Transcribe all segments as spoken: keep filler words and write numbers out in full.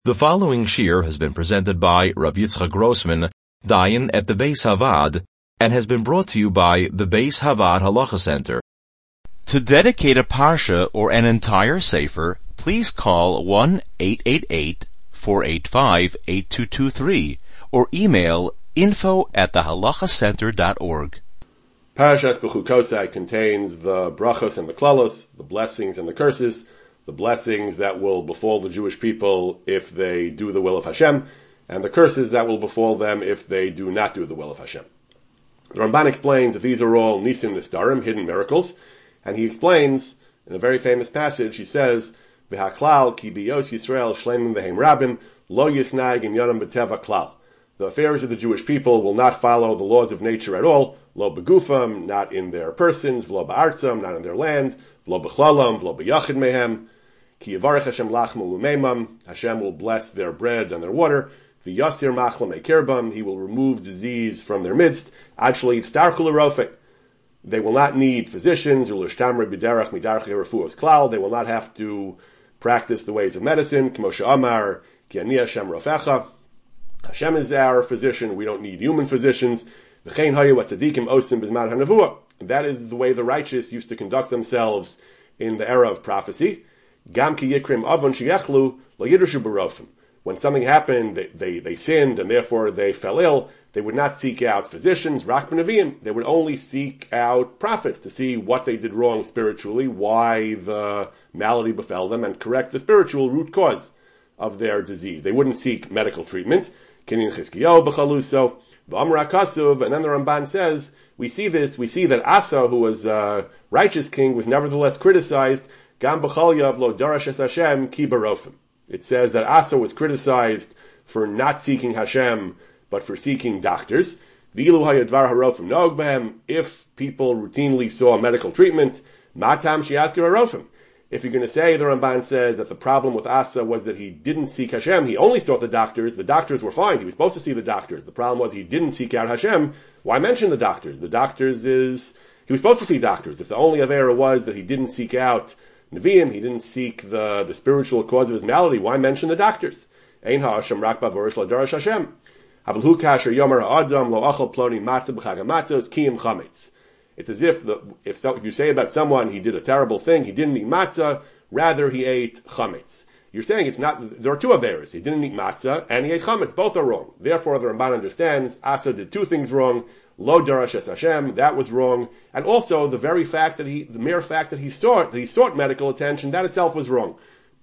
The following shir has been presented by Rav Yitzchak Grossman, Dayan at the Beis Havad, and has been brought to you by the Beis Havad Halacha Center. To dedicate a parsha or an entire sefer, please call one eight eight eight, four eight five, eight two two three or email info at the halacha center dot org. Parashas Bechukosai contains the brachos and the klalos, the blessings and the curses, the blessings that will befall the Jewish people if they do the will of Hashem, and the curses that will befall them if they do not do the will of Hashem. The Ramban explains that these are all nisim nistarim, hidden miracles, and he explains, in a very famous passage, he says, V'haklal ki biyos Yisrael shleimim v'heim rabim, lo yisnag in yonam b'teva klal. The affairs of the Jewish people will not follow the laws of nature at all, lo begufam, not in their persons, v'lo ba'artzam, not in their land, v'lo b'chlalam, v'lo b'yachid mehem, ki yivarech Hashem lachmu u'meimam, Hashem will bless their bread and their water, v'yasir machlam ekirbam, he will remove disease from their midst, ad shelo yitztarchu l'rofei. They will not need physicians, or l'shtamre b'derach midarchei refuos klal, they will not have to practice the ways of medicine, k'mo she'amar, ki ani Hashem rofecha, Hashem is our physician, we don't need human physicians, v'chein hayu atzadikim osim b'zman ha'nevuah. That is the way the righteous used to conduct themselves in the era of prophecy. Gam ki yikrim avon sheyechlu lo yidrushu b'rofim. When something happened, they, they, they sinned and therefore they fell ill, they would not seek out physicians, rak b'neviim. They would only seek out prophets to see what they did wrong spiritually, why the malady befell them, and correct the spiritual root cause of their disease. They wouldn't seek medical treatment. Kinyan Chizkiyahu b'chaluso, v'amar HaKasuv, and then the Ramban says, we see this, we see that Asa, who was a righteous king, was nevertheless criticized, Gam b'chalyav lo darash es Hashem ki barofim. It says that Asa was criticized for not seeking Hashem, but for seeking doctors. V'ilu hayadvar harofim nog behem, if people routinely saw medical treatment, matam shiazker harofim. If you're going to say, the Ramban says that the problem with Asa was that he didn't seek Hashem, he only sought the doctors, the doctors were fine, he was supposed to see the doctors. The problem was he didn't seek out Hashem. Why mention the doctors? The doctors is, he was supposed to see doctors. If the only avera was that he didn't seek out Nevi'im, he didn't seek the, the spiritual cause of his malady, why mention the doctors? Ein ha'ashem rak ba'vorish l'darash Hashem. Havelu kasher yomer ha'adam lo achal ploni matzah b'chag ha'matzos kiyim chametz. It's as if the, if, so, if you say about someone he did a terrible thing, he didn't eat matzah, rather he ate chametz. You're saying it's not, there are two averos. He didn't eat matzah and he ate chametz. Both are wrong. Therefore the Ramban understands Asa did two things wrong. Lo darash es Hashem, that was wrong. And also the very fact that he, the mere fact that he sought, that he sought medical attention, that itself was wrong.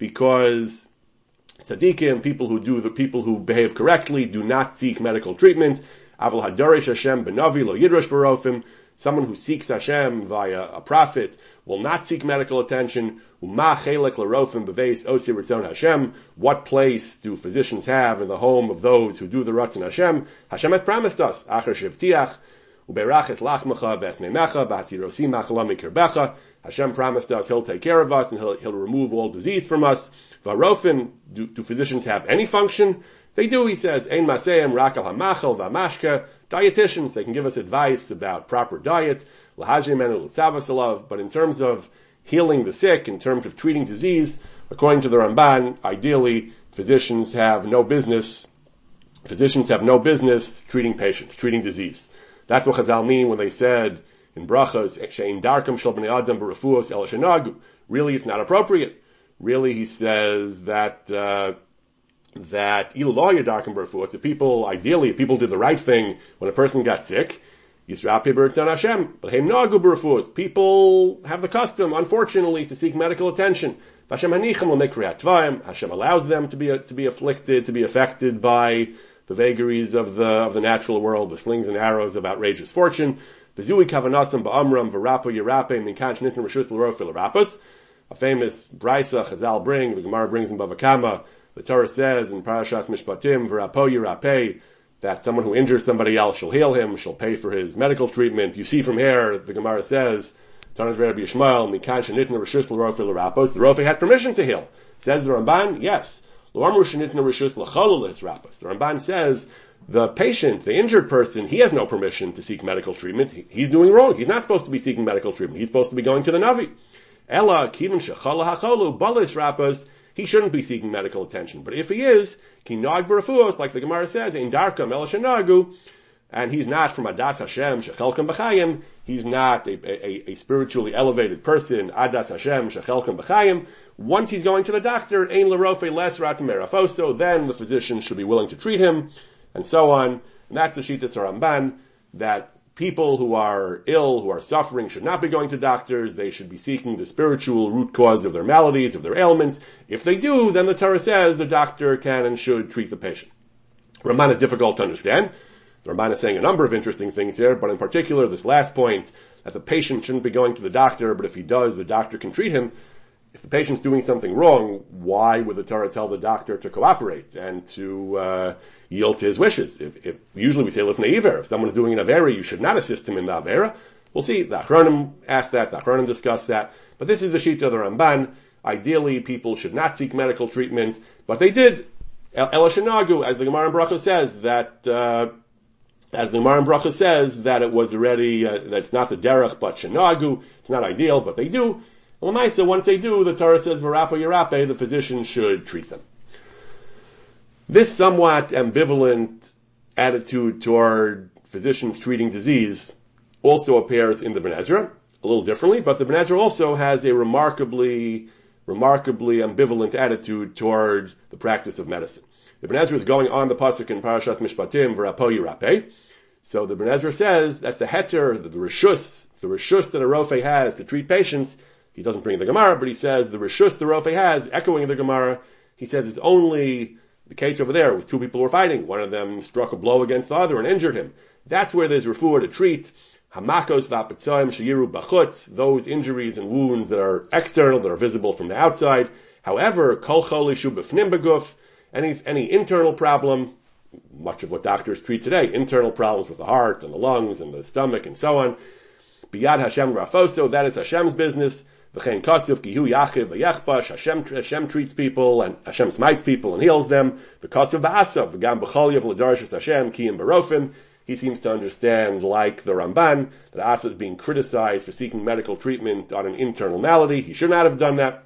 Because tzaddikim, people who do, the people who behave correctly, do not seek medical treatment. Aval hadarish Hashem benavi lo yidrosh barofim. Someone who seeks Hashem via a prophet will not seek medical attention. Uma chelek l'rofim b'veis osi ritzon Hashem. What place do physicians have in the home of those who do the Ratzon Hashem? Hashem has promised us. Acher shivtiach uberach es lachmecha v'esneimecha v'hatirosi machala mikirbecha. Hashem promised us He'll take care of us and He'll, he'll remove all disease from us. V'arofim, do, do physicians have any function? They do, he says. Ein maseim rak al hamachal v'amashka. Dietitians, they can give us advice about proper diet, but in terms of healing the sick, in terms of treating disease, according to the Ramban, ideally, physicians have no business, physicians have no business treating patients, treating disease. That's what Chazal mean when they said in brachos, she'in darkam shel bnei adam b'refuos el shenagu. Really, it's not appropriate. Really, he says that, uh, that if people, ideally, if people did the right thing when a person got sick, Hashem, but people have the custom, unfortunately, to seek medical attention. Hashem allows them to be to be afflicted, to be affected by the vagaries of the of the natural world, the slings and arrows of outrageous fortune. A famous brisa Chazal bring, the Gemara brings in Bava Kama. The Torah says in Parashas Mishpatim, V'rapo yirapeh, that someone who injures somebody else shall heal him, shall pay for his medical treatment. You see from here, the Gemara says, Tanat Rabbi Yishmael, Mikan shenitna reshus l'rofe l'rapos, the Rofe has permission to heal. Says the Ramban, yes. L'amru shenitna reshus l'cholol l'rapos. The Ramban says, the patient, the injured person, he has no permission to seek medical treatment. He, he's doing wrong. He's not supposed to be seeking medical treatment. He's supposed to be going to the Navi. Ella, kivin shechala hacholu, balis rapos, he shouldn't be seeking medical attention. But if he is, ki nag b'refuos, like the Gemara says, in darkam el shenagu, and he's not from Adas Hashem, Shechelkem B'chayim, he's not a, a, a spiritually elevated person, Adas Hashem, Shechelkem B'chayim. Once he's going to the doctor, Ein L'rofe Les Ratamerafoso, then the physician should be willing to treat him, and so on. And that's the Shittas Ramban, that people who are ill, who are suffering, should not be going to doctors. They should be seeking the spiritual root cause of their maladies, of their ailments. If they do, then the Torah says the doctor can and should treat the patient. Ramban is difficult to understand. The Ramban is saying a number of interesting things here, but in particular, this last point, that the patient shouldn't be going to the doctor, but if he does, the doctor can treat him. If the patient's doing something wrong, why would the Torah tell the doctor to cooperate and to uh, yield to his wishes? If, if usually we say lifnei iver, if someone's doing an avera, you should not assist him in the avera. We'll see. The Achronim asked that, the Achronim discussed that, but this is the Shita of the Ramban. Ideally, people should not seek medical treatment, but they did. El Shanagu, as the Gemara in Bracha says, that uh, as the Gemara in Bracha says, that it was already, uh, that it's not the derech, but Shanagu. It's not ideal, but they do. L'maisa, once they do, the Torah says, V'rapa Yerape, the physician should treat them. This somewhat ambivalent attitude toward physicians treating disease also appears in the Ben Ezra, a little differently, but the Ben Ezra also has a remarkably, remarkably ambivalent attitude toward the practice of medicine. The Ben Ezra is going on the pasuk in Parashat Mishpatim, V'rapo Yerape. So the Ben Ezra says that the heter, the, the reshus, the reshus that a rofe has to treat patients, he doesn't bring the Gemara, but he says the reshus the rofe has, echoing the Gemara, he says it's only the case over there with two people who were fighting. One of them struck a blow against the other and injured him. That's where there's refuah to treat. Hamakos v'apetzoim sheyiru bachutz, those injuries and wounds that are external, that are visible from the outside. However, kol chol ishu b'fnim beguf, any, any internal problem, much of what doctors treat today, internal problems with the heart and the lungs and the stomach and so on. Biyad Hashem rafoso, that is Hashem's business. V'chein kasuf ki hu yachiv v'yechbash, Hashem, Hashem treats people and Hashem smites people and heals them. V'kasuf ba'asav, v'gam b'chol yav l'darshus Hashem, ki im barofim. He seems to understand, like the Ramban, that Asa is being criticized for seeking medical treatment on an internal malady. He should not have done that.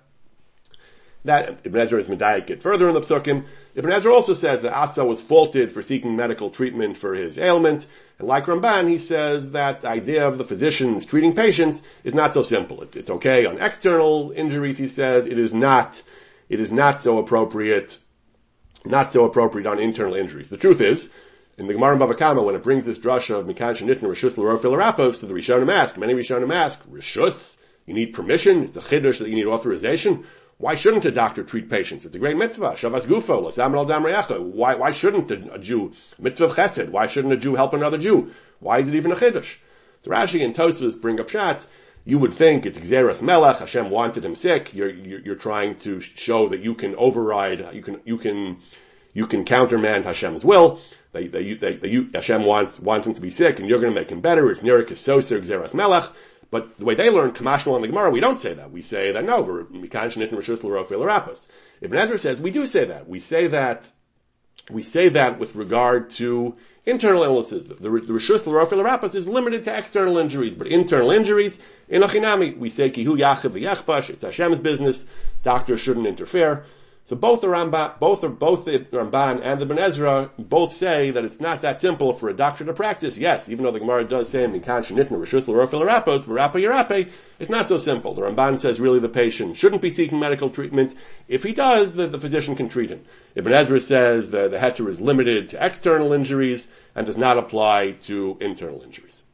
That Ibn Ezra is medayik it further in the psukim. Ibn Ezra also says that Asa was faulted for seeking medical treatment for his ailment. And like Ramban, he says that the idea of the physicians treating patients is not so simple. It, it's okay on external injuries, he says. It is not, it is not so appropriate, not so appropriate on internal injuries. The truth is, in the Gemara in Bava Kama, when it brings this drasha of Mikan Shenitna Rishus L'Rof L'Rapos, to the Rishonim ask, many Rishonim ask, Rishus? You need permission? It's a chiddush that you need authorization? Why shouldn't a doctor treat patients? It's a great mitzvah. Shavas gufo, l'samar al dam re'echa. Why, why shouldn't a, a Jew, mitzvah of chesed, why shouldn't a Jew help another Jew? Why is it even a chiddush? So Rashi and Tosfos bring up pshat. You would think it's Gzeras Melech, Hashem wanted him sick. You're, you're, you're trying to show that you can override, you can, you can, you can countermand Hashem's will. That, that, you, that, that you, Hashem wants, wants him to be sick and you're going to make him better. It's Nira Kisoser Gzeras Melech. But the way they learn Kamashmal and the Gemara, we don't say that. We say that no, we're Mikan Shenitn Rishus L'Rof L'Rapos. Ibn Ezra says we do say that. We say that, we say that with regard to internal illnesses. The, the, the Rishus L'Rof L'Rapos is limited to external injuries, but internal injuries, in Achinami, we say Kihu Yachiv V'Yechbash, it's Hashem's business, doctors shouldn't interfere. So both the Ramban, both the, both the Ramban and the Ben Ezra both say that it's not that simple for a doctor to practice. Yes, even though the Gemara does say Mikan Shenitna Rishus L'Rof L'Rapos, V'rapa Yerape, it's not so simple. The Ramban says really the patient shouldn't be seeking medical treatment. If he does, the, the physician can treat him. Ibn Ezra says the, the heter is limited to external injuries and does not apply to internal injuries.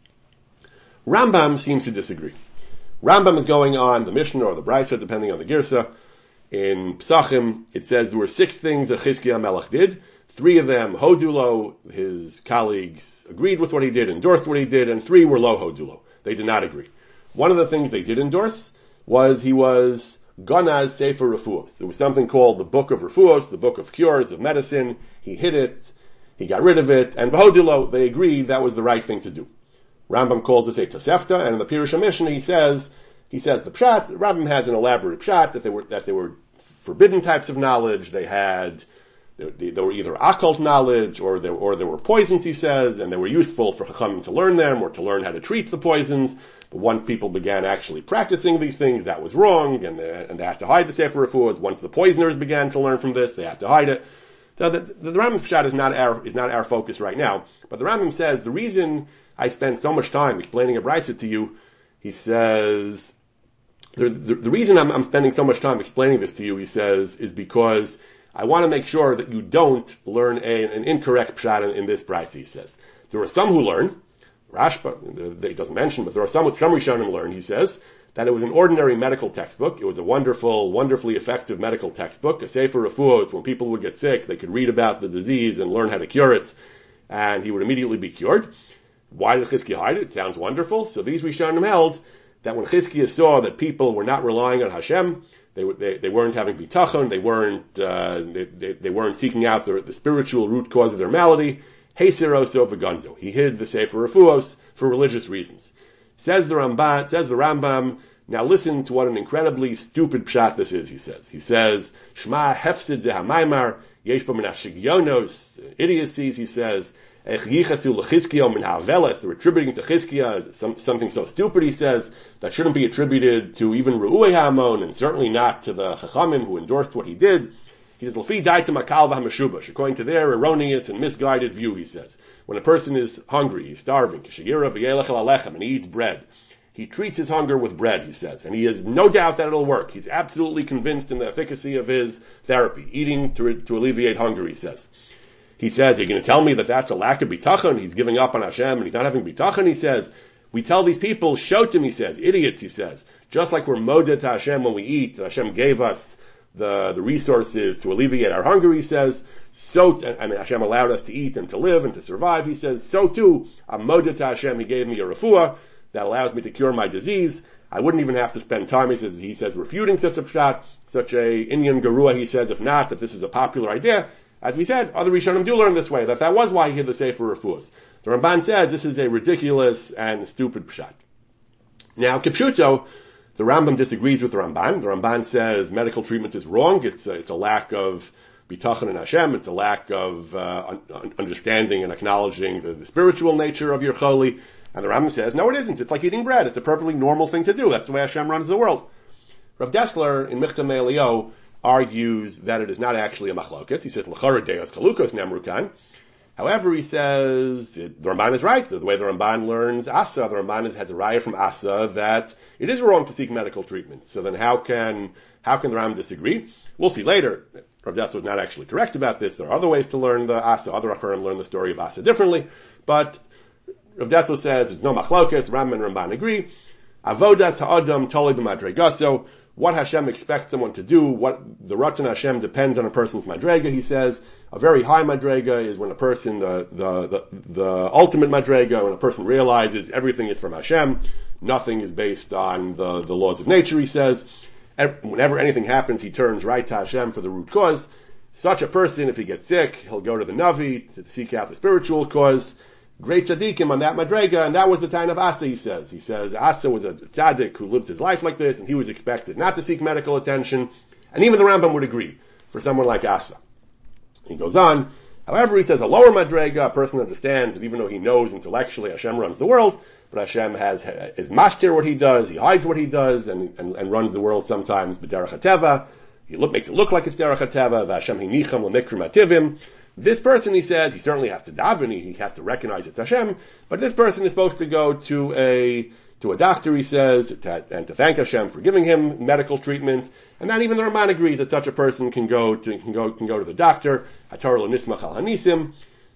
Rambam seems to disagree. Rambam is going on the Mishnah or the Brisa, depending on the Girsa. In Psachim, it says there were six things that Chizkiah Melech did. Three of them, Hodulo, his colleagues agreed with what he did, endorsed what he did, and three were Lo Hodulo. They did not agree. One of the things they did endorse was he was Ganaz Sefer Refuos. There was something called the Book of Refuos, the Book of Cures, of Medicine. He hid it, he got rid of it, and Hodulo, they agreed that was the right thing to do. Rambam calls this a Tosefta, and in the Pirush HaMishnah he says, He says the pshat, Rambam has an elaborate pshat that they were, that they were forbidden types of knowledge. They had, They, they were either occult knowledge, or they, or they were poisons, he says, and they were useful for Chachamim to learn them, or to learn how to treat the poisons. But once people began actually practicing these things, that was wrong, and they, and they had to hide the Sefer Refuahs. Once the poisoners began to learn from this, they had to hide it. So the, the, the Rambam Pshat is not our, is not our focus right now. But the Rambam says, the reason I spend so much time explaining a Brisa to you, he says, the, the, the reason I'm, I'm spending so much time explaining this to you, he says, is because I want to make sure that you don't learn a, an incorrect Pshat in, in this Brisa, he says. There are some who learn, Rashba, he doesn't mention, but there are some, some Rishonim learn, he says, that it was an ordinary medical textbook. It was a wonderful, wonderfully effective medical textbook. A Sefer Refuahos, when people would get sick, they could read about the disease and learn how to cure it, and he would immediately be cured. Why did Chizkiah hide it? It sounds wonderful. So these Rishonim held that when Chizkiah saw that people were not relying on Hashem, they, they, they weren't having bitachon, they weren't, uh, they, they, they weren't seeking out the, the spiritual root cause of their malady, Heiseroso v'gonzo. He hid the Sefer Refuahos for religious reasons. Says the Ramban, says the Rambam, now listen to what an incredibly stupid pshat this is, he says. He says, Shma hefsid ze hamaymar, yesh bo min hashigyonos, idiocies, he says, ech yichasu l'chizkiah min ha'aveles, they're attributing to Chizkiah some, something so stupid, he says, that shouldn't be attributed to even Ru'ui Ha'amon, and certainly not to the Chachamim who endorsed what he did. He says, L'fi daita makal v'hamashubash, according to their erroneous and misguided view, he says. When a person is hungry, he's starving, kishagira v'yelech al alechem, and he eats bread. He treats his hunger with bread, he says, and he has no doubt that it'll work. He's absolutely convinced in the efficacy of his therapy, eating to, to alleviate hunger, he says. He says, you're going to tell me that that's a lack of bitachon? He's giving up on Hashem and he's not having bitachon, he says. We tell these people, shout him, he says, idiots, he says. Just like we're moded to Hashem when we eat, that Hashem gave us the, the resources to alleviate our hunger, he says. So, I mean, Hashem allowed us to eat and to live and to survive, he says. So too, I'm moded to Hashem, he gave me a refuah that allows me to cure my disease. I wouldn't even have to spend time, he says, he says, refuting such a pshat, such a Inyan Garua, he says, if not, that this is a popular idea. As we said, other Rishonim do learn this way, that that was why he hid the Sefer Refuahos. The Ramban says this is a ridiculous and stupid pshat. Now, Kipshuto, the Rambam disagrees with the Ramban. The Ramban says medical treatment is wrong. It's a, it's a lack of bitachon in Hashem. It's a lack of uh, un- understanding and acknowledging the, the spiritual nature of your choli. And the Rambam says, no, it isn't. It's like eating bread. It's a perfectly normal thing to do. That's the way Hashem runs the world. Rav Dessler in Michtam Elio argues that it is not actually a machlokes. He says, l'chara deos chalukos nemrukan. However, he says, it, the Ramban is right. The, the way the Ramban learns Asa, the Ramban has a raya from Asa that it is wrong to seek medical treatment. So then how can, how can the Rambam disagree? We'll see later. Rav Dessler was not actually correct about this. There are other ways to learn the Asa. Other Acharim learn the story of Asa differently. But Rav Dessler says there's no machlokes. Rambam and Ramban agree. Avodas ha'adam tolei b'madregaso. What Hashem expects someone to do, what the Ratzon Hashem depends on a person's madrega, he says. A very high madrega is when a person, the, the, the, the ultimate madrega, when a person realizes everything is from Hashem, nothing is based on the, the laws of nature, he says. Whenever anything happens, he turns right to Hashem for the root cause. Such a person, if he gets sick, he'll go to the Navi to seek out the spiritual cause. Great tzaddikim on that madrega, and that was the time of Asa, he says. He says Asa was a tzaddik who lived his life like this, and he was expected not to seek medical attention, and even the Rambam would agree for someone like Asa. He goes on, however, he says a lower madrega, a person understands that even though he knows intellectually Hashem runs the world, but Hashem has, is master what he does, he hides what he does, and, and, and runs the world sometimes b'derech hateva. He look, makes it look like it's derech hateva, v'Hashem hinicham l'mikrim ativim. This person, he says, he certainly has to daven, he, he has to recognize it's Hashem, but this person is supposed to go to a, to a doctor, he says, to, and to thank Hashem for giving him medical treatment, and not even the Ramban agrees that such a person can go to, can go, can go to the doctor, hatar lo nismach al hanisim.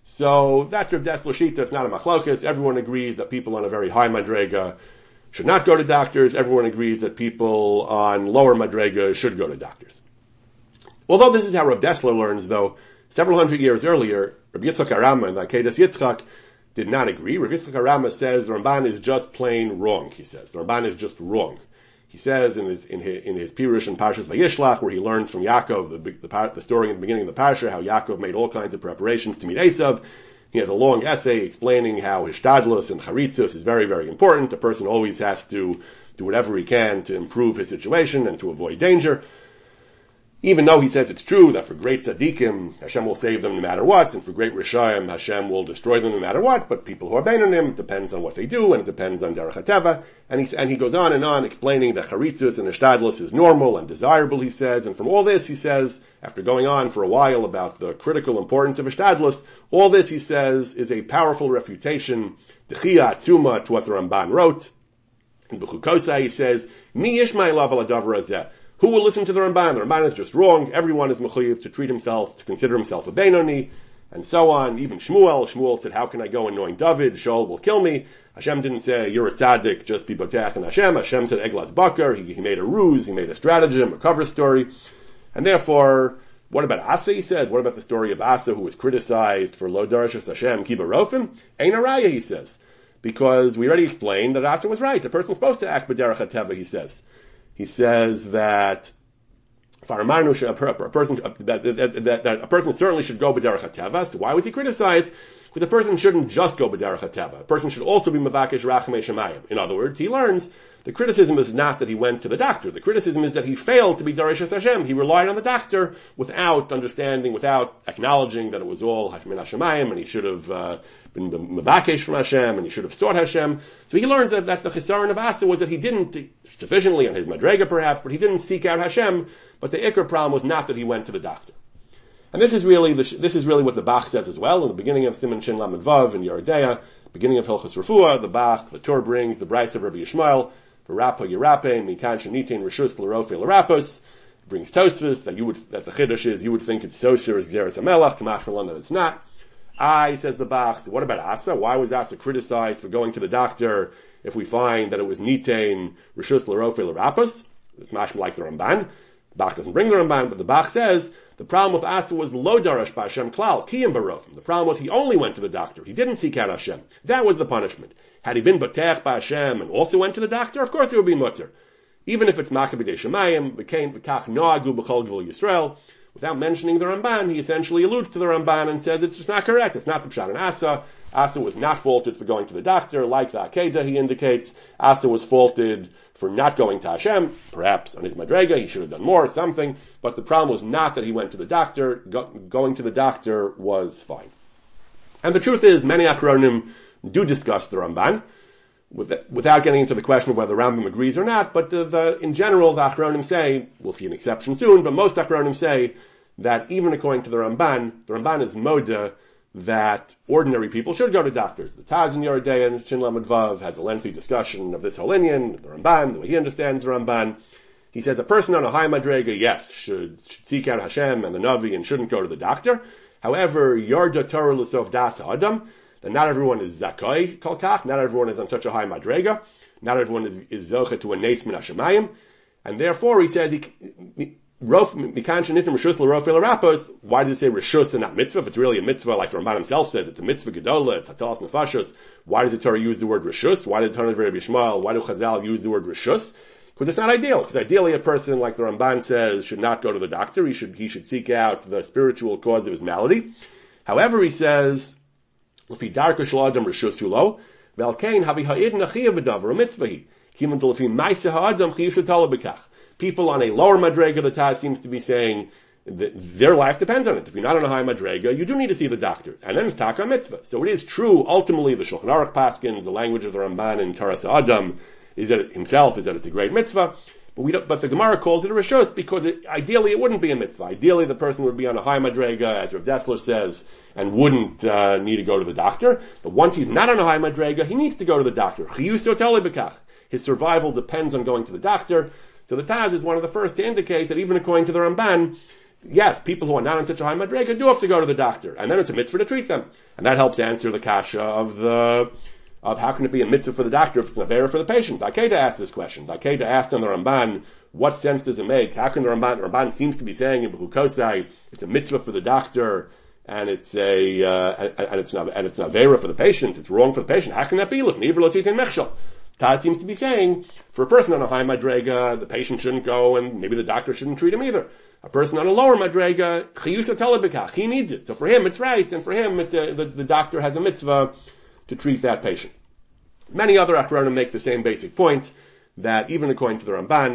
So that's Rav Dessler Shita, it's not a machlokas, everyone agrees that people on a very high madrega should not go to doctors, everyone agrees that people on lower madrega should go to doctors. Although this is how Rav Dessler learns, though, several hundred years earlier, Rabbi Yitzchak Arama in the Akedas Yitzchak did not agree. Rabbi Yitzchak Arama says the Ramban is just plain wrong, he says. The Ramban is just wrong. He says in his, in his, in his Pirush and Parshas Vayishlach, where he learns from Yaakov, the, the, the story in the beginning of the Parsha, how Yaakov made all kinds of preparations to meet Esav. He has a long essay explaining how Hishtadlus and Charitzus is very, very important. A person always has to do whatever he can to improve his situation and to avoid danger. Even though he says it's true that for great tzaddikim, Hashem will save them no matter what, and for great rishayim, Hashem will destroy them no matter what, but people who are beinunim, it depends on what they do, and it depends on derech hateva. And he, and he goes on and on explaining that charitzus and ishtadlus is normal and desirable, he says, and from all this, he says, after going on for a while about the critical importance of ishtadlus, all this, he says, is a powerful refutation, dechia atzuma, to what the Ramban wrote. In Bechukosai, he says, Mi yishmai lav ala davar hazeh. Who will listen to the Ramban? The Ramban is just wrong. Everyone is mechuyev to treat himself, to consider himself a Beinoni, and so on. Even Shmuel, Shmuel said, how can I go anoint David? Shaul will kill me. Hashem didn't say, you're a tzaddik, just be botech and Hashem. Hashem said, Eglas Bakar. He, he made a ruse, he made a stratagem, a cover story. And therefore, what about Asa, he says? What about the story of Asa, who was criticized for Lo Darashas Hashem, Kiba Rofim? Ein Araya, he says. Because we already explained that Asa was right. A person's supposed to act b'derech hateva, he says. He says that a person that, that, that, that a person certainly should go b'derech hateva. So why was he criticized? Because a person shouldn't just go b'derech hateva. A person should also be mevakesh rachamei shemayim. In other words, he learns the criticism is not that he went to the doctor. The criticism is that he failed to be Dareshas Hashem. He relied on the doctor without understanding, without acknowledging that it was all Hashem Hashemayim, and he should have uh, been mevakesh from Hashem, and he should have sought Hashem. So he learned that, that the chisaron of Asa was that he didn't, sufficiently on his madrega perhaps, but he didn't seek out Hashem. But the ikar problem was not that he went to the doctor. And this is really the, this is really what the Bach says as well in the beginning of Siman Shin Lamed Vav in Yeridea, beginning of Hilchos Refuah. The Bach, the Torah brings the Bryce of Rabbi Yishmael. V'rapa yirape, mikan shenitin rishus l'rofe l'rapos, brings Tosfos, that you would, that the Chiddush is, you would think it's Soser, it's Gzeres HaMelech, Kamach Malon, that it's not. I, says the Bach, so what about Asa? Why was Asa criticized for going to the doctor if we find that it was nitain rishus l'rofe l'rapos? It's mashma like the Ramban. The Bach doesn't bring the Ramban, but the Bach says, the problem with Asa was lo darash b'Hashem klal, kiyim barofim. The problem was he only went to the doctor. He didn't seek out Hashem. That was the punishment. Had he been Batech by Hashem and also went to the doctor, of course it would be mutter. Even if it's Maccabi de Shemayim, became Bekach Noagu B'chol Gvul Yisrael, without mentioning the Ramban, he essentially alludes to the Ramban and says it's just not correct. It's not the Pshat in Asa. Asa was not faulted for going to the doctor, like the Akedah, he indicates. Asa was faulted for not going to Hashem, perhaps on his Madrega, he should have done more, something, but the problem was not that he went to the doctor. Go, going to the doctor was fine. And the truth is, many Achronim do discuss the Ramban, with, without getting into the question of whether the Rambam agrees or not, but the, the, in general, the Achronim say, we'll see an exception soon, but most Achronim say that even according to the Ramban, the Ramban is moda that ordinary people should go to doctors. The Taz in Yeridea and Shin Lamed Vav has a lengthy discussion of this whole inyan, the Ramban, the way he understands the Ramban. He says a person on a high madrega, yes, should, should seek out Hashem and the Navi and shouldn't go to the doctor. However, Yarda Torah L'Sof Das Adam, that not everyone is Zakai Kalkach, not everyone is on such a high madrega, not everyone is, is Zocha to a Nes Min HaShemayim, and therefore he says, he, why does it say Rishus and not mitzvah? If it's really a mitzvah, like the Ramban himself says, it's a mitzvah gedola, it's Hatzalas Nefashos. Why does the Torah use the word Rishus? Why did the Torah of Rabbi Yishmael, why do Chazal use the word Rishus? Because it's not ideal. Because ideally a person, like the Ramban says, should not go to the doctor. He should, he should seek out the spiritual cause of his malady. However, he says, L'fi darka shel adam Rishus hulo, v'al kein havi ha'id nachiyav v'davar mitzvahi. Kiman to l'fi ma'aseh ha'adam chiyav shetala b'kach. People on a lower madrega, the Taz seems to be saying that their life depends on it. If you're not on a high madrega, you do need to see the doctor. And then it's taka mitzvah. So it is true, ultimately, the Shulchan Aruch paskins, the language of the Ramban in Taras Adam, is that it himself is that it's a great mitzvah. But we don't, but the Gemara calls it a rishus because it, ideally it wouldn't be a mitzvah. Ideally the person would be on a high madrega, as Rav Dessler says, and wouldn't uh, need to go to the doctor. But once he's not on a high madrega, he needs to go to the doctor. His survival depends on going to the doctor. So the Taz is one of the first to indicate that even according to the Ramban, yes, people who are not on such a high madrega do have to go to the doctor, and then it's a mitzvah to treat them. And that helps answer the kasha of the, of how can it be a mitzvah for the doctor if it's an avera for the patient. Dakeda asked this question. Dakeda asked on the Ramban, what sense does it make? How can the Ramban, the Ramban seems to be saying in Bechukosai, it's a mitzvah for the doctor, and it's a, uh, and it's not, and it's an avera for the patient, it's wrong for the patient. How can that be? Taz seems to be saying, for a person on a high madrega, the patient shouldn't go, and maybe the doctor shouldn't treat him either. A person on a lower madrega, chiyusa telebekach, he needs it. So for him, it's right, and for him, it, uh, the, the doctor has a mitzvah to treat that patient. Many other Achronim make the same basic point, that even according to the Ramban,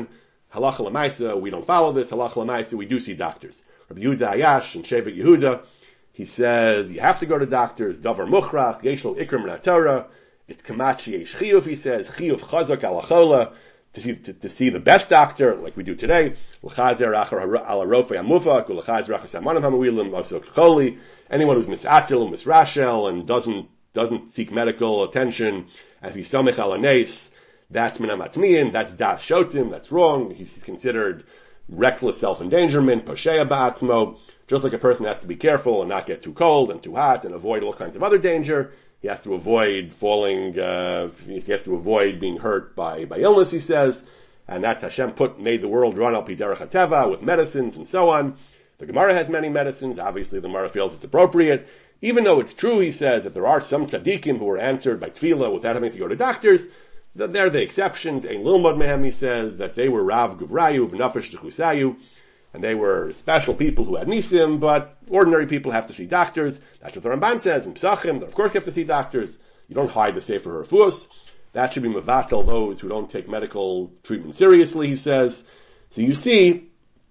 Halacha l'maisa, we don't follow this. Halacha l'maisa, we do see doctors. Rabbi Yehuda Ayash and Shevet Yehuda, he says you have to go to doctors. Davar muchrach, yesh lo ikram min haTorah. It's kamachi yesh chiyuv, he says, chiyuv chazak ala chola, to see, to, to see the best doctor, like we do today. L'chazer achar ala rofei amufak, l'chazer achar samanim hamawilim, asok choli. Anyone who's misatil, misrashel, and doesn't, doesn't seek medical attention, and if he's samech ala nes, that's minam atmiyin, that's das shotim, that's wrong. He's, he's considered reckless self-endangerment, posheya ba'atzmo. Just like a person has to be careful and not get too cold and too hot and avoid all kinds of other danger, he has to avoid falling, uh, he has to avoid being hurt by, by illness, he says. And that's Hashem put, made the world run al pi derech hateva with medicines and so on. The Gemara has many medicines. Obviously the Gemara feels it's appropriate. Even though it's true, he says, that there are some tzaddikim who are answered by tefillah without having to go to doctors, that they're the exceptions. Ein lilmod mehem, he says, that they were Rav Guvrayu, v'nafesh dechusayu, and they were special people who had nisim, but ordinary people have to see doctors. That's what the Ramban says in Pesachim, that of course you have to see doctors. You don't hide the Sefer Refuos. That should be mevatel those who don't take medical treatment seriously, he says. So you see,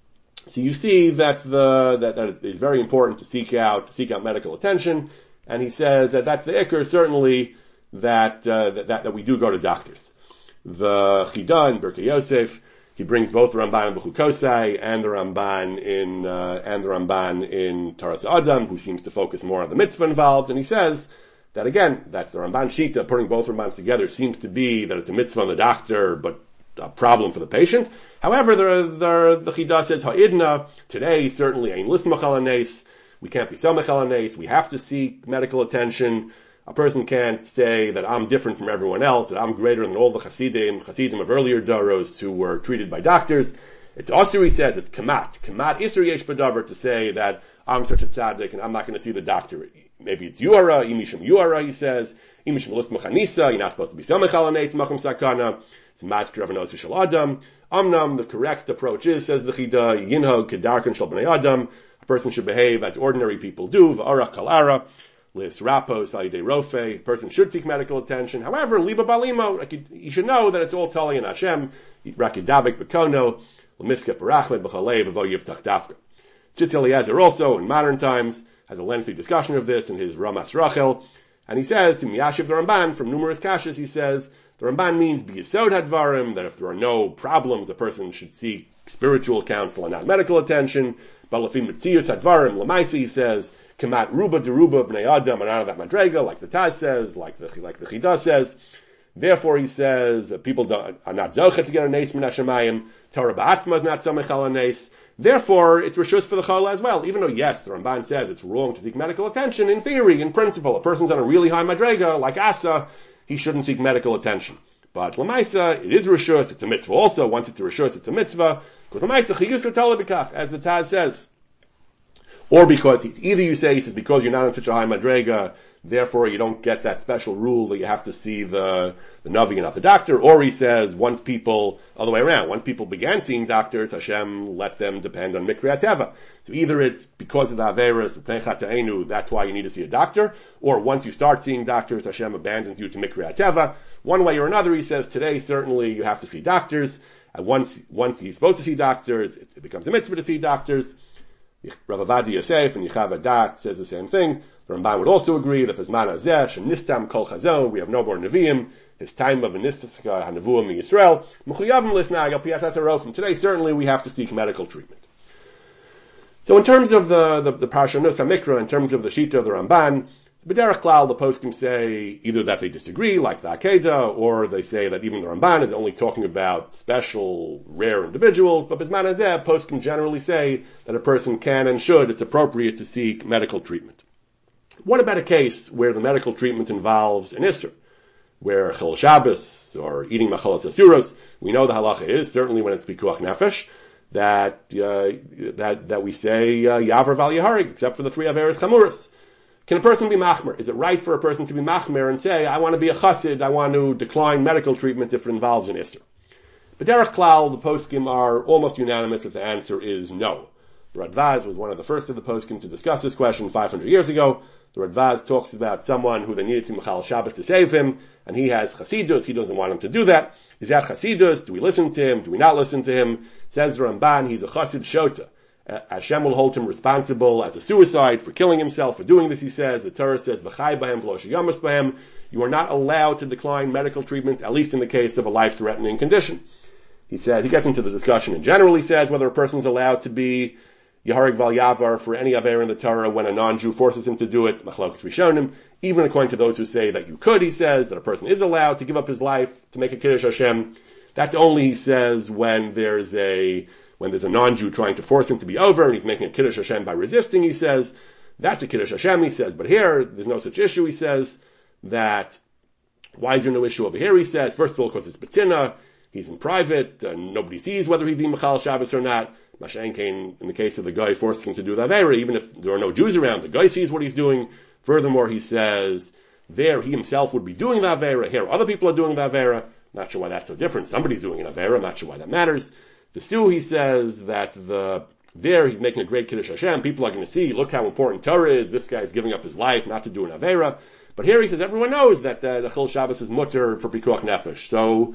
so you see that the, that, that it's very important to seek out, to seek out medical attention, and he says that that's the ikr, certainly, that, uh, that, that, that we do go to doctors. The Chida in Birkei Yosef, he brings both the Ramban in Bechukosai and the Ramban in, uh, and the Ramban in Taras Adam, who seems to focus more on the mitzvah involved, and he says that again, that the Ramban Shita, putting both Rambans together, seems to be that it's a mitzvah on the doctor, but a problem for the patient. However, the, the, the Chida says, Ha'idna, today certainly ain't lismach ala nes, we can't be samech ala nes, we have to seek medical attention. A person can't say that I'm different from everyone else, that I'm greater than all the Hasidim, Hasidim of earlier Doros who were treated by doctors. It's also, he says, it's kamat. Kamat isur yesh b'davar, to say that I'm such a tzaddik and I'm not going to see the doctor. Maybe it's yuara, imishim yuara, he says. Imishim lismach anisa, you're not supposed to be samech ala nes, machum sakana. It's masker of an osu shel adam. Amnam, the correct approach is, says the Chida, yinhog kedarkan shel b'nei adam. A person should behave as ordinary people do, v'ara kalara. Lis rapos alidei rofe, a person should seek medical attention. However, liba balimo, you should know that it's all tali and Hashem, rakidavik bekono, l'miskep barachmed b'chalev avo yiftach dafka. Tzitz Eliezer also, in modern times, has a lengthy discussion of this in his Ramas Rachel, and he says, to Miyashiv the Ramban, from numerous kashas, he says, the Ramban means b'yisod hadvarim, that if there are no problems, a person should seek spiritual counsel and not medical attention. But lefim mitzius hadvarim, l'maisi, he says, Kamat ruba deruba b'nei adam, and out of that madrega, like the Taz says, like the like the Chida says. Therefore, he says uh, people don't, are not zochet to get a nes min hashemayim. Torah ba'atzma is not samech ala nes. Therefore, it's rishus for the chol as well. Even though, yes, the Ramban says it's wrong to seek medical attention. In theory, in principle, a person's on a really high madrega, like Asa, he shouldn't seek medical attention. But l'maisa, it is rishus. It's a mitzvah also. Once it's a rishus, it's a mitzvah. Because l'maisa chiyus l'tala b'kach, as the Taz says. Or because he's, either you say, he says, because you're not on such a high madrega, therefore you don't get that special rule that you have to see the, the Navi and not the doctor, or he says, once people, other way around, once people began seeing doctors, Hashem let them depend on Mikri HaTeva. So either it's because of the Averis, that's why you need to see a doctor, or once you start seeing doctors, Hashem abandons you to Mikri HaTeva. One way or another, he says, today certainly you have to see doctors, and once, once he's supposed to see doctors, it, it becomes a mitzvah to see doctors. Rav Avadi Yosef and Yechav Adat says the same thing. The Ramban would also agree that Bezman Hazesh and Nistam Kol Chazon, we have no more Nevi'im, his time of a Nifska HaNevuim in Yisrael, Mechuyavim Lisnag Al Piyat HaSarofim. Today certainly we have to seek medical treatment. So in terms of the, the, the Parsha Nus HaMikra, in terms of the Shita of the Ramban, B'derech Klal, the poskim say either that they disagree, like the Akedah, or they say that even the Ramban is only talking about special, rare individuals, but Bizman Hazeh, poskim generally say that a person can and should, it's appropriate to seek medical treatment. What about a case where the medical treatment involves an Isser, where Chil Shabbos, or eating Machalas Asuros, we know the halacha is, certainly when it's Pikuach Nefesh, that, uh, that, that we say, uh, Yavar Val Yaharig, except for the three Averis Chamuras. Can a person be machmer? Is it right for a person to be machmer and say, I want to be a chassid, I want to decline medical treatment if it involves an isser? But Derek Klal, the poskim are almost unanimous that the answer is no. The Radvaz was one of the first of the poskim to discuss this question five hundred years ago. The Radvaz talks about someone who they needed to Mechal Shabbos to save him, and he has Chasidus. He doesn't want him to do that. Is that Chasidus? Do we listen to him? Do we not listen to him? Says the Ramban, he's a Chasid Shota. Uh, Hashem will hold him responsible as a suicide for killing himself, for doing this, he says. The Torah says, V'chai b'hem v'lo sheyamas b'hem. You are not allowed to decline medical treatment, at least in the case of a life-threatening condition. He said, he gets into the discussion in general, he says, whether a person's allowed to be Yaharig Val Yavar for any Aver in the Torah when a non-Jew forces him to do it, Machlokes Rishonim, even according to those who say that you could, he says, that a person is allowed to give up his life to make a Kiddush Hashem. That's only, he says, when there's a, when there's a non-Jew trying to force him to be over, and he's making a Kiddush Hashem by resisting, he says. That's a Kiddush Hashem, he says. But here, there's no such issue, he says, that, why is there no issue over here, he says? First of all, because it's Betzina, he's in private, uh, nobody sees whether he's being Mechal Shabbos or not. Mashen came, in the case of the guy forcing him to do the Aveira, even if there are no Jews around, the guy sees what he's doing. Furthermore, he says, there he himself would be doing the Aveira, here other people are doing the Aveira. Not sure why that's so different. Somebody's doing an Aveira, not sure why that matters. The Su, he says that the, there he's making a great Kiddush Hashem, people are going to see, look how important Torah is, this guy's giving up his life not to do an Aveira. But here he says everyone knows that uh, the Chil Shabbos is mutter for Pikuach Nefesh. So,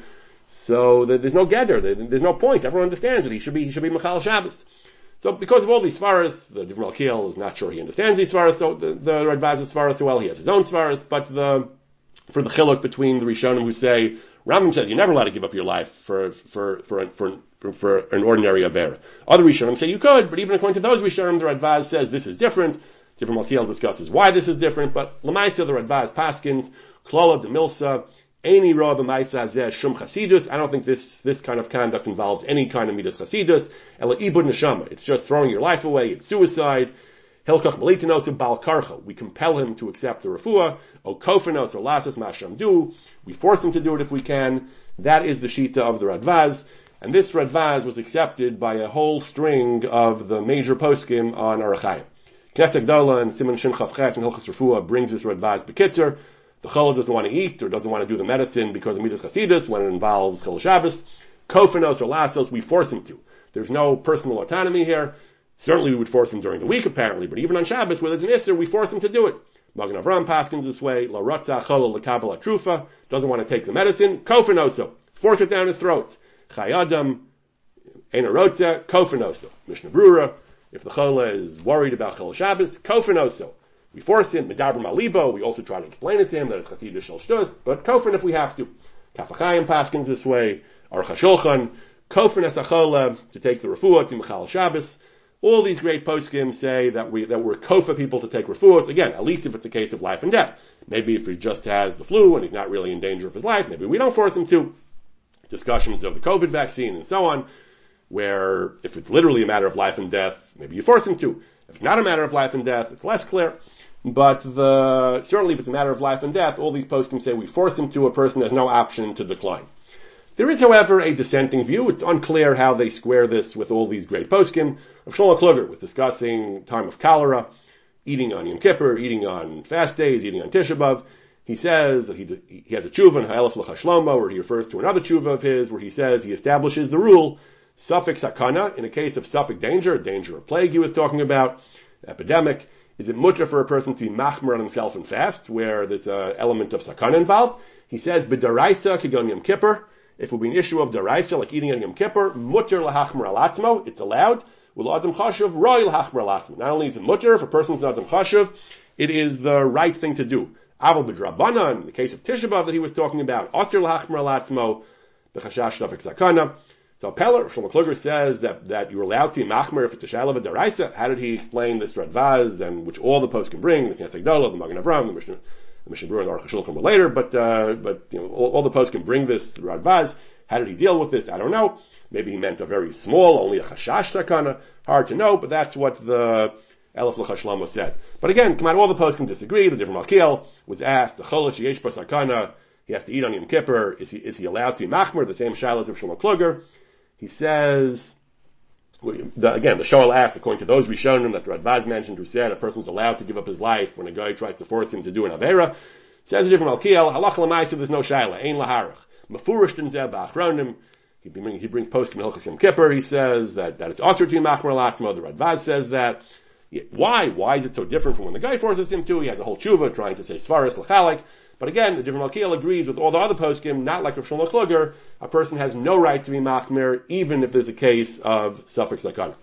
So there's no gather, there's no point. Everyone understands that he should be, he should be Mechal Shabbos. So because of all these svaras, the Divrei Malkiel is not sure he understands these svaras, so the, the Radvaz's svaras so well, he has his own svaras, but the, for the chiluk between the Rishonim who say, Rambam says you're never allowed to give up your life for, for, for, for, for, for an ordinary Avera. Other Rishonim say you could, but even according to those Rishonim, the Radvaz says this is different. Divrei Malkiel discusses why this is different, but Lamaisa, the Radvaz Paskins, Klola de Milsa, Any Rob Maisa Zeh Shum Chasidus. I don't think this, this kind of conduct involves any kind of Midas Chasidus. Ela Ibud Neshama. It's just throwing your life away. It's suicide. Hilkach Malitinos Bal Karcha. We compel him to accept the refuah. O Kofanos or Lasas Mashamdu. We force him to do it if we can. That is the Shita of the Radvaz. And this Radvaz was accepted by a whole string of the major poskim on Arachayim. Knesset Gdola and Simon Shin Chav Ches and Hilchas Refuah brings this Radvaz Bekitzer. The Chol doesn't want to eat or doesn't want to do the medicine because of Midas Chasidus when it involves Chol Shabbos. Kofanos or Lasos, we force him to. There's no personal autonomy here. Certainly we would force him during the week apparently, but even on Shabbos where there's an Isser, we force him to do it. Magen Avram paskins this way, La Ratza Chol L'Kabel Trufa, doesn't want to take the medicine. Kofanoso, force it down his throat. Chayadam, Eina Rotza, Kofanoso. Mishnah Brura, if the Chol is worried about Chol Shabbos, Kofanoso. We force him, Medaber Malibo, we also try to explain it to him that it's Chasidish Shel Shtus, but Kofan if we have to. Kafachayim paskins this way, Aruch HaShulchan, Kofan Esachola, to take the refuah, to Mechal Shabbos. All these great poskim say that we, that we're kofa people to take refuahs, again, at least if it's a case of life and death. Maybe if he just has the flu and he's not really in danger of his life, maybe we don't force him to. Discussions of the COVID vaccine and so on, where if it's literally a matter of life and death, maybe you force him to. If it's not a matter of life and death, it's less clear. But the, certainly if it's a matter of life and death, all these poskim say we force him to, a person has no option to decline. There is, however, a dissenting view. It's unclear how they square this with all these great poskim. Rav Shlomo Kluger was discussing time of cholera, eating on Yom Kippur, eating on fast days, eating on Tisha B'Av. He says that he, he has a tshuva in Ha'elef L'cha Shlomo, where he refers to another tshuva of his, where he says he establishes the rule, suffix sakana, in a case of suffix danger, danger of plague he was talking about, epidemic. Is it mutter for a person to be machmer on himself and fast, where there's an element of sakana involved? He says, b'daraisa kigon Yom Kippur. If it would be an issue of daraisa, like eating on Yom Kippur, mutter lahachmer alatmo, it's allowed. Ul adam chashuv, roy lahachmer alatmo. Not only is it mutter, if a person's an adam chashuv, it is the right thing to do. Aval b'drabana, in the case of Tisha B'Av that he was talking about, osir lahachmer alatmo, b'chashash suffix sakana. So Peller, Shlomo Kluger says that, that you're allowed to be machmer if it's a shalav of daraisa. How did he explain this Radvaz, and which all the posts can bring, the Knesset Gdola, the Magen Avram, the Mishnah, the Mishnah Brura, and the Aruch HaShulchan were later, but, uh, but, you know, all, all the posts can bring this Radvaz. How did he deal with this? I don't know. Maybe he meant a very small, only a chashash sakana. Hard to know, but that's what the Elef L'cha Shlomo said. But again, come on, all the posts can disagree. The Divrei Malkiel was asked, the chol sheyesh bo sakana, he has to eat on Yom Kippur. Is he, is he allowed to be machmer? The same shalas of Shlomo Kluger. He says, again, the Shoel asked, according to those Rishonim that Radvaz mentioned, who said a person's allowed to give up his life when a guy tries to force him to do an Avera. Says a different Malkiel, halach l'maisa, there's no shaila, ein laharach. Mefurish den zeh ba'achronim. He, he brings poskim in Hilchos Yom Kippur. He says that, that it's asur to be machmer latmo. The Radbaz says that. Why? Why is it so different from when the guy forces him to? He has a whole tshuva trying to say svaris l'chalik. But again, the different Malkiel agrees with all the other poskim, not like Rav Shlomo Kluger. A person has no right to be machmer, even if there's a case of suffix sakana.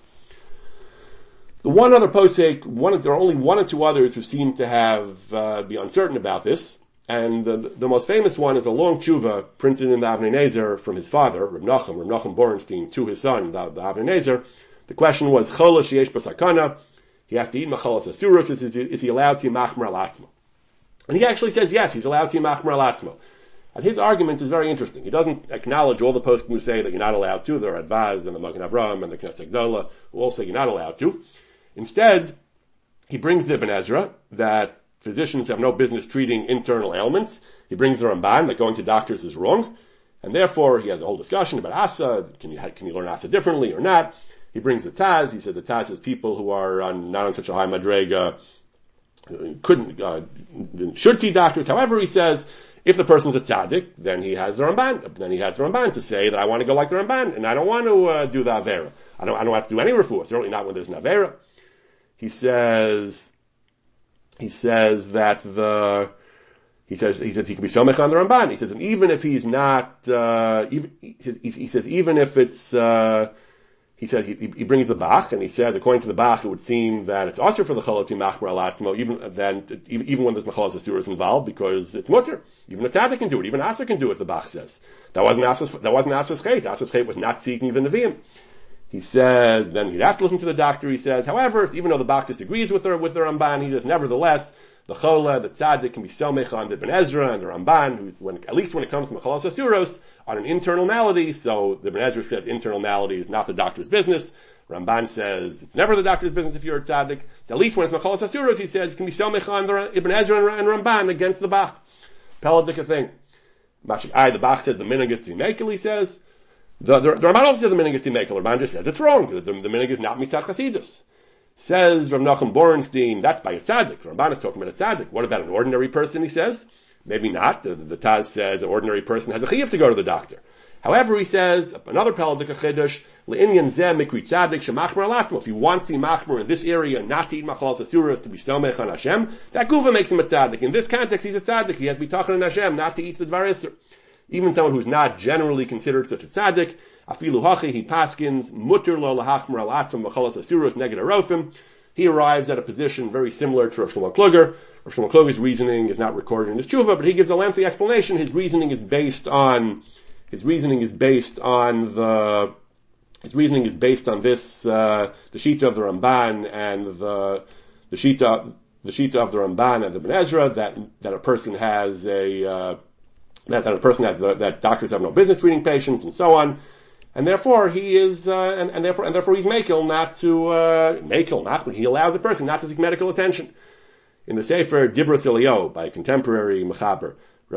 The one other posek, one, there are only one or two others who seem to have, uh, be uncertain about this. And the, the most famous one is a long tshuva printed in the Avnei Nezer from his father, Reb Nachum, Reb Nachum Borenstein, to his son, the, the Avnei Nezer. The question was, chola sheyesh b'sakana. He has to eat machalas asurus. Is, is he allowed to machmer al atzmo? And he actually says yes, he's allowed to machmer al atzmo. And his argument is very interesting. He doesn't acknowledge all the poskim who say that you're not allowed to. There are Advaz and the Magen Avraham and the Knesset Gdola who all say you're not allowed to. Instead, he brings the Ibn Ezra that physicians have no business treating internal ailments. He brings the Ramban that going to doctors is wrong. And therefore, he has a whole discussion about Asa. Can you, can you learn Asa differently or not? He brings the Taz. He said the Taz is people who are on, not on such a high madrega, couldn't, uh, should see doctors. However, he says, if the person's a tzaddik, then he has the Ramban. Then he has the Ramban to say that I want to go like the Ramban, and I don't want to, uh, do the Avera. I don't, I don't have to do any refuah, certainly not when there's an Avera. He says, he says that the, he says, he says he can be somech on the Ramban. He says, and even if he's not, uh, even, he says, he says even if it's, uh, He said he, he brings the Bach, and he says, according to the Bach, it would seem that it's also for the chalot to machmer al atzmo, even then, even when there's machalas asuras involved, because it's mutter. Even a tzaddik can do it. Even Asa can do it. The Bach says that wasn't Asa's. That wasn't Asa's chait. Asa's chait was not seeking the neviim. He says then he'd have to listen to the doctor. He says, however, even though the Bach disagrees with her with the Ramban, he says nevertheless the chola, the tzaddik can be somech on the Ibn Ezra and the Ramban, who's when at least when it comes to machalas asuros, on an internal malady. So the Ibn Ezra says internal malady is not the doctor's business. Ramban says it's never the doctor's business if you're a tzaddik. At least when it's machalas asuros, he says it can be somech on the Ibn Ezra and Ramban against the Bach. Peladik thing. Mashik the Bach says the minhag is to be mekel, he says. The, the, the Ramban also says the minhag is to be mekel. Ramban just says it's wrong. The, the, the minhag is not misat chasidus. Says Rav Nachum Borenstein, that's by a tzaddik. Ramban is talking about a tzaddik. What about an ordinary person, he says? Maybe not. The, the Taz says an ordinary person has a chiyuv to go to the doctor. However, he says, another peladik chidush, le'inyan zeh mikri tzaddik shemachmer alatmo. If he wants to be machmer in this area, not to eat machalas asuras, to be somech on Hashem, that guva makes him a tzaddik. In this context, he's a tzaddik. He has to be talking on Hashem, not to eat the dvar iser. Even someone who's not generally considered such a tzaddik, afilu hachi, he paskins, mutter lo lahachmer alatzim machalas asuras neged arofim. He arrives at a position very similar to Rav Shlomo Kluger. Rav Shlomo Kluger's reasoning is not recorded in his tshuva, but he gives a lengthy explanation. His reasoning is based on, his reasoning is based on the, his reasoning is based on this, uh, the Shita of the Ramban and the, the Shita, the Shita of the Ramban and the Ibn Ezra, that, that a person has a, uh, that, that a person has the, that doctors have no business treating patients and so on. And therefore he is, uh, and, and therefore, and therefore he's makel not to, uh, makel, not, he allows a person not to seek medical attention. In the Sefer Dibros Eliyahu, by a contemporary Mechaber,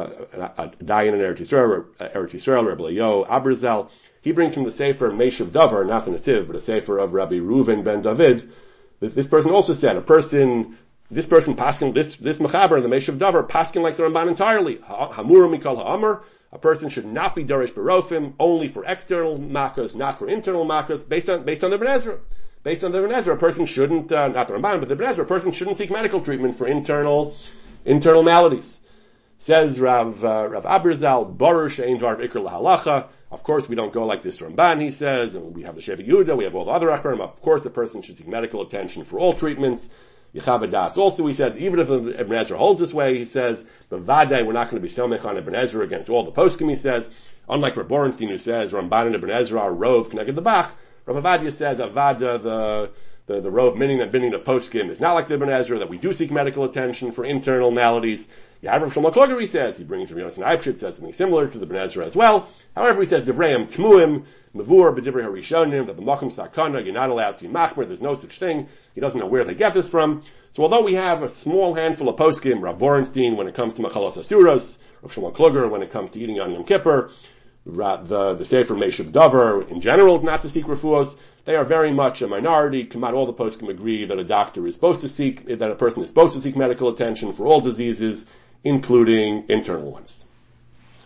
Dayan and Eretz Yisrael, Eretz Yisrael, Rabbi Eliyahu Aberzel, he brings from the Sefer Meshav Davar, not the Netziv, but a Sefer of Rabbi Reuven ben David. This, this person also said, a person, this person paskin, this, this Mechaber, the Meshav Davar, paskin like the Ramban entirely. Hamura mikol ha'amar. A person should not be darish barofim, only for external makas, not for internal makas, based on, based on the Ibn Ezra. Based on the Ibn Ezra, a person shouldn't, uh, not the Ramban, but the Ibn Ezra, a person shouldn't seek medical treatment for internal, internal maladies. Says Rav, uh, Rav Aberzal, Baruch she'ein dvar ikr lahalacha. Of course, we don't go like this Ramban, he says, and we have the Shevet Yehuda, we have all the other Acharim. Of course, a person should seek medical attention for all treatments. Yechav Das. Also, he says, even if Ibn Ezra holds this way, he says, B'vadai, we're not going to be somech on Ibn Ezra against all the poskim, he says. Unlike Rav Borenstein, who says, Ramban and Ibn Ezra are rov connected the Bach. Rav Avadia says, Avada, the, the, the rov meaning that binding the poskim is not like the Ibn Ezra, that we do seek medical attention for internal maladies. Yahav Shlomo Kluger, he says, he brings from Yonasan Eibshit, says something similar to the Ibn Ezra as well. However, he says, Divreim Tmuim, Mavur, B'divrei Harishonim, that the Makom Sakana, you're not allowed to be machmer, there's no such thing. He doesn't know where they get this from. So although we have a small handful of poskim, Rav Borenstein when it comes to Machalas Asuros, Rav Shlomo Kluger when it comes to eating on Yom Kippur, the, the Sefer Meshav Davar, in general, not to seek refuos, they are very much a minority. Not all the poskim agree that a doctor is supposed to seek, that a person is supposed to seek medical attention for all diseases, including internal ones.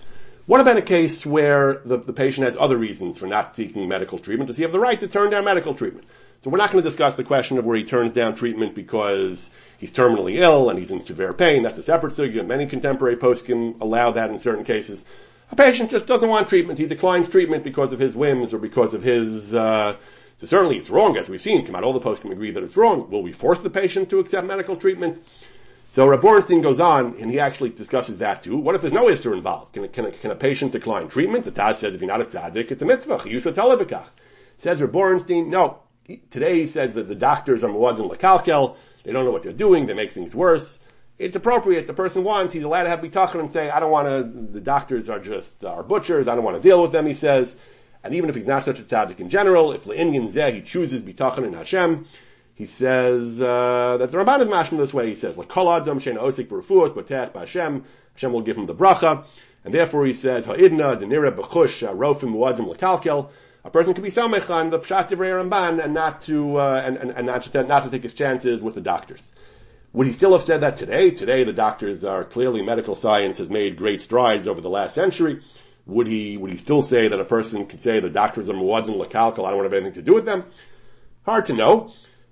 What about a case where the, the patient has other reasons for not seeking medical treatment? Does he have the right to turn down medical treatment? So we're not going to discuss the question of where he turns down treatment because he's terminally ill and he's in severe pain. That's a separate sugya. Many contemporary poskim allow that in certain cases. A patient just doesn't want treatment. He declines treatment because of his whims or because of his, uh, so certainly it's wrong, as we've seen. Come out, all the poskim agree that it's wrong. Will we force the patient to accept medical treatment? So Rav Borenstein goes on, and he actually discusses that too. What if there's no issur involved? Can, can, can a patient decline treatment? The Taz says if you're not a tzaddik, it's a mitzvah. Chiyusa talebekach. Says Rav Borenstein, no. Today he says that the doctors are muadzin lekalkel. They don't know what they're doing. They make things worse. It's appropriate. The person wants, he's allowed to have bitachon and say, I don't want to, the doctors are just, are butchers. I don't want to deal with them, he says. And even if he's not such a tzaddik in general, if le'inyan zeh, he chooses bitachon in Hashem, he says, uh, that the Ramban is mashma this way. He says, L'kol adam she'en osik b'refuos b'teach b'Hashem. Hashem will give him the bracha. And therefore he says, ha'idna denira b'chush rofim muadim l'kalkel. A person can be samech on the pshat divrei Ramban and not to, uh, and, and, and not to, not to take his chances with the doctors. Would he still have said that today? Today the doctors are clearly, medical science has made great strides over the last century. Would he, would he still say that a person could say the doctors are muadim l'kalkel, I don't want to have anything to do with them? Hard to know.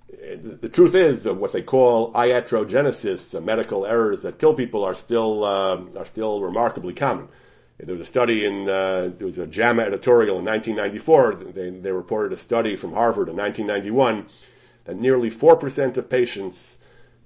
The truth is that what they call iatrogenesis, uh, medical errors that kill people, are still uh, are still remarkably common. There was a study in uh, there was a JAMA editorial in nineteen ninety-four. They they reported a study from Harvard in nineteen ninety-one that nearly four percent of patients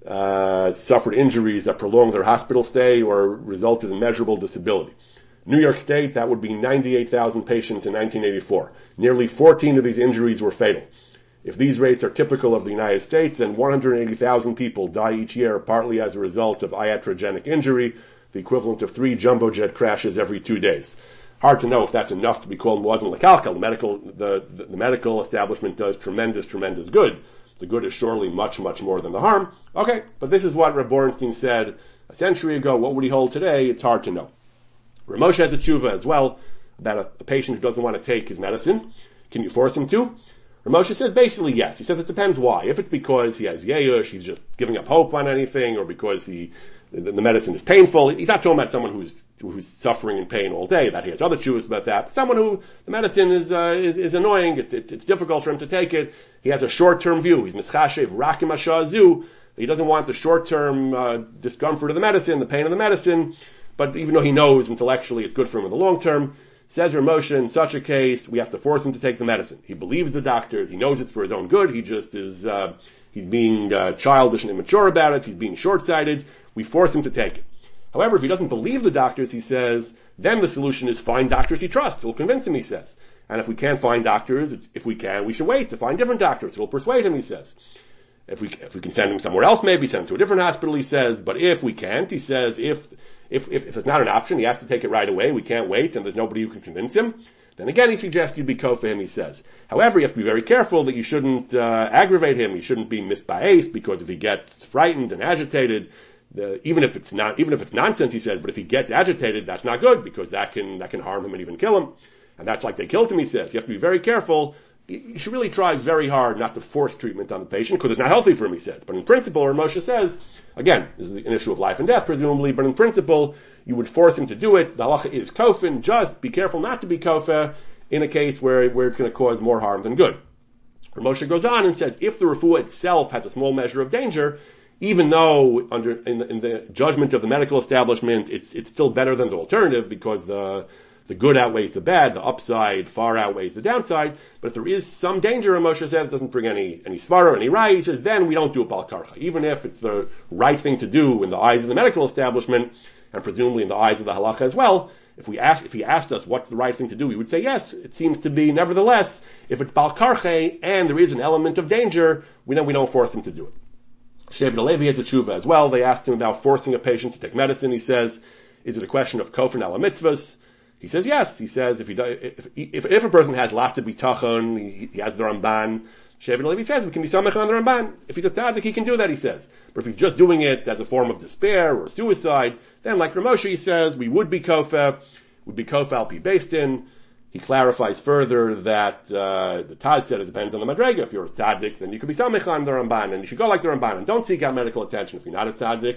uh, suffered injuries that prolonged their hospital stay or resulted in measurable disability. New York State, that would be ninety-eight thousand patients in nineteen eighty-four. Nearly fourteen of these injuries were fatal. If these rates are typical of the United States, then one hundred eighty thousand people die each year partly as a result of iatrogenic injury, the equivalent of three jumbo jet crashes every two days. Hard to know if that's enough to be called muadim l'kalkel. The medical, the, the, the medical establishment does tremendous, tremendous good. The good is surely much, much more than the harm. Okay, but this is what Rav Borenstein said a century ago. What would he hold today? It's hard to know. Rav Moshe has a tshuva as well about a, a patient who doesn't want to take his medicine. Can you force him to? Moshe says basically yes. He says it depends why. If it's because he has yeyush, he's just giving up hope on anything, or because he, the, the medicine is painful. He's not talking about someone who's, who's suffering in pain all day. That he has other chuvas about that. But someone who, the medicine is, uh, is, is annoying. It's, it's, it's difficult for him to take it. He has a short-term view. He's mischashev rakim ashazu. He doesn't want the short-term, uh, discomfort of the medicine, the pain of the medicine. But even though he knows intellectually it's good for him in the long term, says Rav Moshe, in such a case, we have to force him to take the medicine. He believes the doctors. He knows it's for his own good. He just is, uh, he's being, uh, childish and immature about it. He's being short-sighted. We force him to take it. However, if he doesn't believe the doctors, he says, then the solution is find doctors he trusts. We'll convince him, he says. And if we can't find doctors, it's, if we can, we should wait to find different doctors. We'll persuade him, he says. If we, if we can send him somewhere else, maybe send him to a different hospital, he says. But if we can't, he says, if, If, if, if it's not an option, he has to take it right away, we can't wait, and there's nobody who can convince him, then again he suggests you be kofa him, he says. However, you have to be very careful that you shouldn't uh, aggravate him, he shouldn't be misba'es, because if he gets frightened and agitated, the, even if it's not, even if it's nonsense, he says, but if he gets agitated, that's not good, because that can, that can harm him and even kill him. And that's like they killed him, he says. You have to be very careful. You should really try very hard not to force treatment on the patient, because it's not healthy for him, he says. But in principle, Rav Moshe says, again, this is an issue of life and death, presumably, but in principle, you would force him to do it. The halacha is kofin, just be careful not to be kofa in a case where, where it's going to cause more harm than good. Rav Moshe goes on and says, if the refuah itself has a small measure of danger, even though under, in the, in the judgment of the medical establishment, it's, it's still better than the alternative, because the, the good outweighs the bad, the upside far outweighs the downside, but if there is some danger, Rav Moshe says, it doesn't bring any, any svara, any right, he says, then we don't do a bal karcha. Even if it's the right thing to do in the eyes of the medical establishment, and presumably in the eyes of the halacha as well, if we asked, if he asked us what's the right thing to do, we would say yes. It seems to be, nevertheless, if it's bal karche and there is an element of danger, we then we don't force him to do it. Shevet HaLevi has a tshuva as well. They asked him about forcing a patient to take medicine. He says, is it a question of kofin ala mitzvahs? He says yes. He says if he if if, if a person has lafta bitachon, he, he has the Ramban. Shevet HaLevi says we can be samech on the Ramban. If he's a tzaddik, he can do that, he says. But if he's just doing it as a form of despair or suicide, then like Rav Moshe, he says, we would be kofa, would be kofa al pi based in. He clarifies further that, uh, the Taz said it depends on the madrega. If you're a tzaddik, then you could be samech on the Ramban, and you should go like the Ramban, and don't seek out medical attention. If you're not a tzaddik,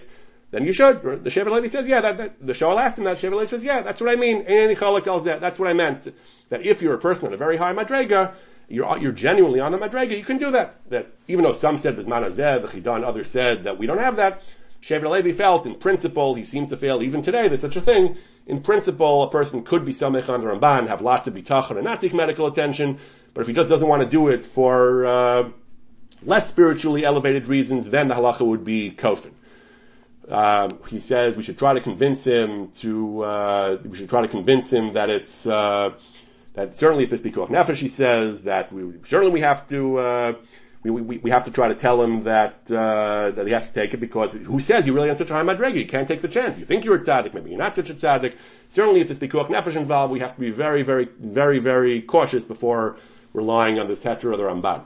then you should. The Shevet Levi says, yeah, that, that the Shoel asked him that. Shevet Levi says, yeah, that's what I mean. That's what I meant. That if you're a person on a very high madrega, you're, you're genuinely on the madrega, you can do that. That even though some said Bizman Hazeh, the Chidan, others said that we don't have that, Shevet Levi felt, in principle, he seemed to feel, even today, there's such a thing. In principle, a person could be Samech on the Ramban, have lots of bitachon and not seek medical attention, but if he just doesn't want to do it for uh, less spiritually elevated reasons, then the halacha would be kofin. Um, he says we should try to convince him to, uh, we should try to convince him that it's, uh, that certainly if it's pikuach nefesh, he says that we, certainly we have to, uh, we, we, we have to try to tell him that, uh, that he has to take it because who says you're really on such a high madrega? You can't take the chance. You think you're a tzaddik, maybe you're not such a tzaddik. Certainly if there's pikuach nefesh involved, we have to be very, very, very, very cautious before relying on this heter or the Ramban.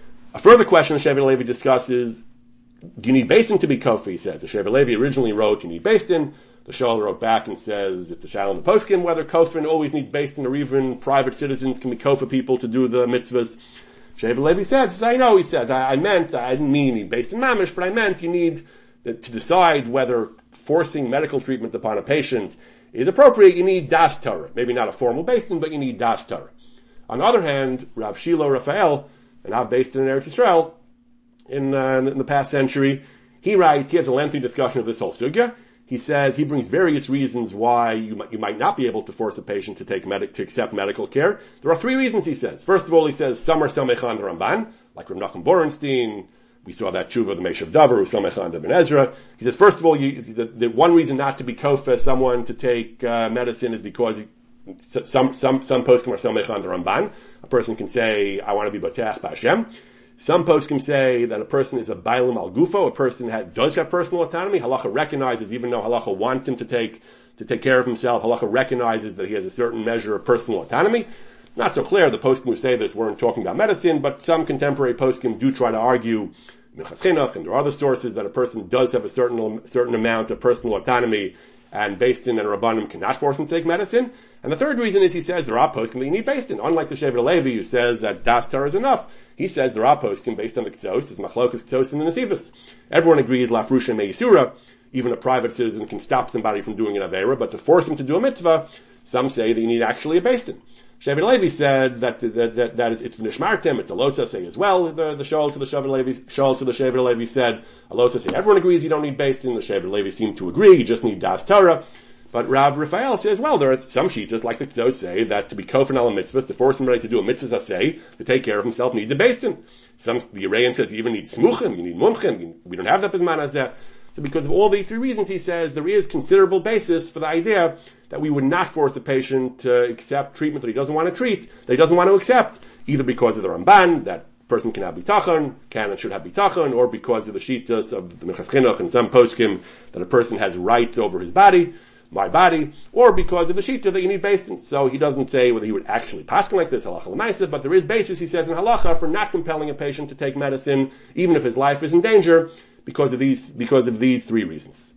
A further question the Shevet Levi discusses, do you need Beis Din to be kofi? He says. The Shevet Levi originally wrote, you need Beis Din. The Shoel wrote back and says, it's a shal in the poskim, whether kofin always needs Beis Din or even private citizens can be kofa people to do the mitzvahs. Shevet Levi says, I know, he says, I, I meant, I didn't mean you need Beis Din mamish, but I meant you need to decide whether forcing medical treatment upon a patient is appropriate. You need das Torah. Maybe not a formal Beis Din, but you need das Torah. On the other hand, Rav Shilo Raphael, and I've based in Eretz Yisrael, in, uh, in the past century, he writes, he has a lengthy discussion of this whole sugya. He says, he brings various reasons why you might, you might not be able to force a patient to take medic, to accept medical care. There are three reasons, he says. First of all, he says, some are Samechan the Ramban, like Rav Nachum Borenstein. We saw that tshuva, the Meshav Davar, who Samechan the Ben Ezra. He says, first of all, you, the, the one reason not to be kofa someone to take, uh, medicine is because you, Some, some, some poskim are Samechan the Ramban. A person can say, I want to be B'teach B'Hashem. Some poskim say that a person is a Bailam al Gufo, a person that does have personal autonomy. Halacha recognizes, even though Halacha wants him to take, to take care of himself, Halacha recognizes that he has a certain measure of personal autonomy. Not so clear, the poskim who say this weren't talking about medicine, but some contemporary poskim do try to argue, Minchas Chinuch, and there are other sources, that a person does have a certain, certain amount of personal autonomy, and Beis Din and Rabbanim cannot force him to take medicine. And the third reason is he says there are poskim that you need Beis Din. Unlike the Shevet Levi who says that das Torah is enough, he says there are poskim based on the Ksos, is Machlokas Ksos and the Nesivos. Everyone agrees Lafrusha Meisura, even a private citizen can stop somebody from doing an Aveira, but to force him to do a mitzvah, some say that you need actually a Beis Din. Shevet Levi said that, that, that, that it's Nishmartem, it's a Losa say as well, the, the Shoel to the Shevet Levi, Shoel to the Shevet Levi said, a Losa say everyone agrees you don't need Beis Din, the Shevet Levi seem to agree, you just need das Torah. But Rav Raphael says, well, there are some shitas like the Tzos say that to be kofin al mitzvahs, to force somebody to do a mitzvah say, to take care of himself, needs a Beis Din. Some, the Arayan says you even need smuchim, you need mumchim, we don't have that Bizman Hazeh. So because of all these three reasons, he says, there is considerable basis for the idea that we would not force a patient to accept treatment that he doesn't want to treat, that he doesn't want to accept, either because of the Ramban, that person can have bitachon, can and should have bitachon, or because of the shitas of the Minchas Chinuch and some poskim, that a person has rights over his body, my body, or because of the shita that you need Beis Din. So he doesn't say whether he would actually paskin like this, halacha l'maaseh, but there is basis, he says, in halacha for not compelling a patient to take medicine, even if his life is in danger, because of these, because of these three reasons.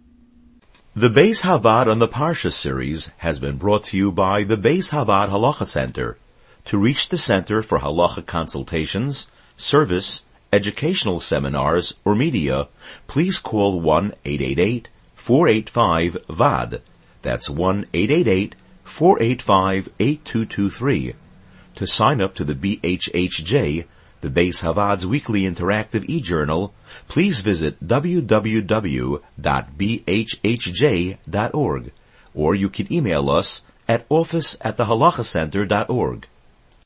The Beis Havad on the Parsha series has been brought to you by the Beis Havad Halacha Center. To reach the center for halacha consultations, service, educational seminars, or media, please call one eight eight eight, four eight five, V A D. That's one eight eight eight, four eight five, eight two two three. To sign up to the B H H J, the Beis Havad's weekly interactive e-journal, please visit w w w dot b h h j dot org, or you can email us at office at the halacha center dot org.